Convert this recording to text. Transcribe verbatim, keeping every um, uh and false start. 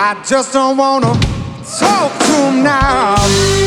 I just don't wanna talk to him now.